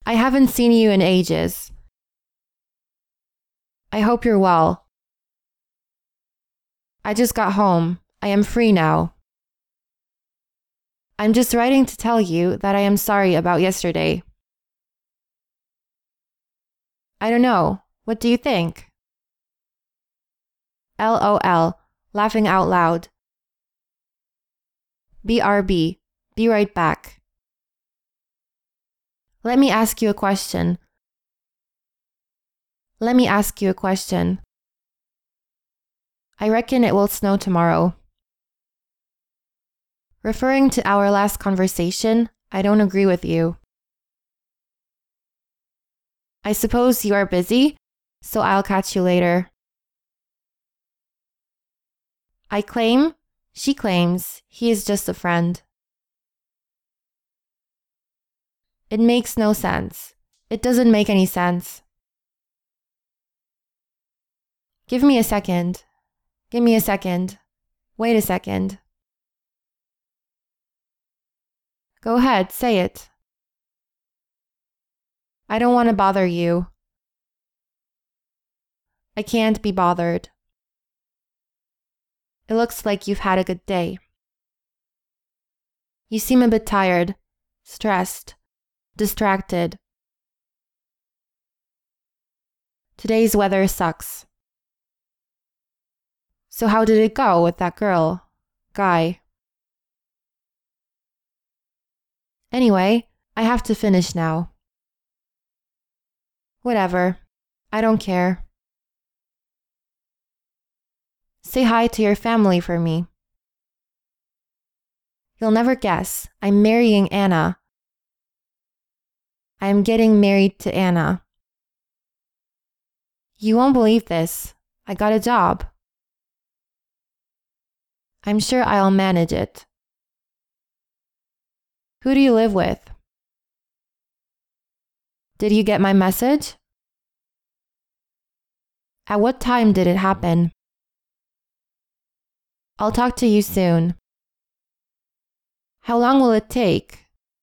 I haven't seen you in ages. I hope you're well. I just got home. I am free now. I'm just writing to tell you that I am sorry about yesterday. I don't know. What do you think? LOL, laughing out loud. BRB, be right back. Let me ask you a question. Let me ask you a question. I reckon it will snow tomorrow. Referring to our last conversation, I don't agree with you. I suppose you are busy, so I'll catch you later. I claim, she claims, he is just a friend. It makes no sense. It doesn't make any sense. Give me a second. Give me a second. Wait a second. Go ahead, say it. I don't want to bother you. I can't be bothered. It looks like you've had a good day. You seem a bit tired, stressed, distracted. Today's weather sucks. So how did it go with that guy? Anyway, I have to finish now. Whatever. I don't care. Say hi to your family for me. You'll never guess. I'm marrying Anna. I am getting married to Anna. You won't believe this. I got a job. I'm sure I'll manage it. Who do you live with? Did you get my message? At what time did it happen? I'll talk to you soon. How long will it take?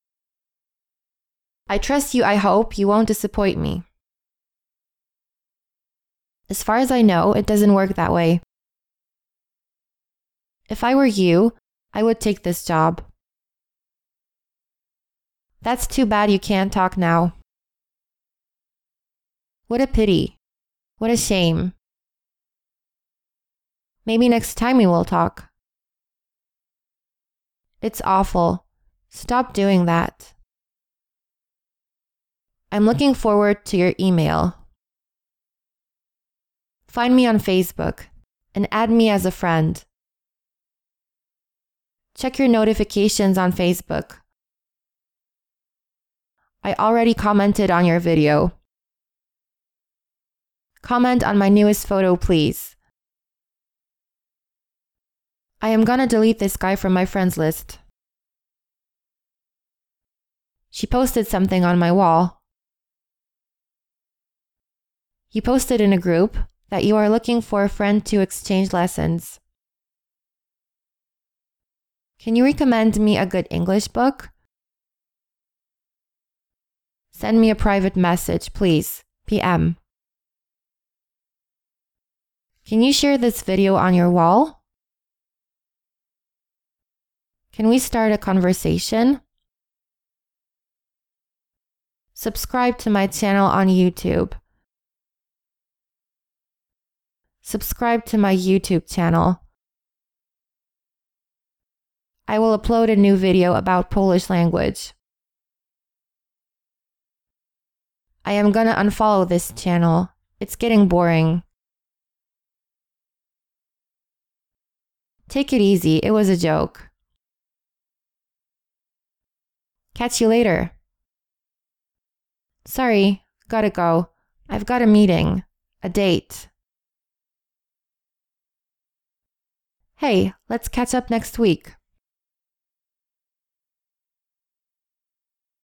I trust you. I hope you won't disappoint me. As far as I know, it doesn't work that way. If I were you, I would take this job. That's too bad you can't talk now. What a pity. What a shame. Maybe next time we will talk. It's awful. Stop doing that. I'm looking forward to your email. Find me on Facebook and add me as a friend. Check your notifications on Facebook. I already commented on your video. Comment on my newest photo, please. I am gonna delete this guy from my friends list. She posted something on my wall. You posted in a group that you are looking for a friend to exchange lessons. Can you recommend me a good English book? Send me a private message, please. PM. Can you share this video on your wall? Can we start a conversation? Subscribe to my channel on YouTube. Subscribe to my YouTube channel. I will upload a new video about Polish language. I am gonna unfollow this channel. It's getting boring. Take it easy, it was a joke. Catch you later. Sorry, gotta go. I've got a meeting, a date. Hey, let's catch up next week.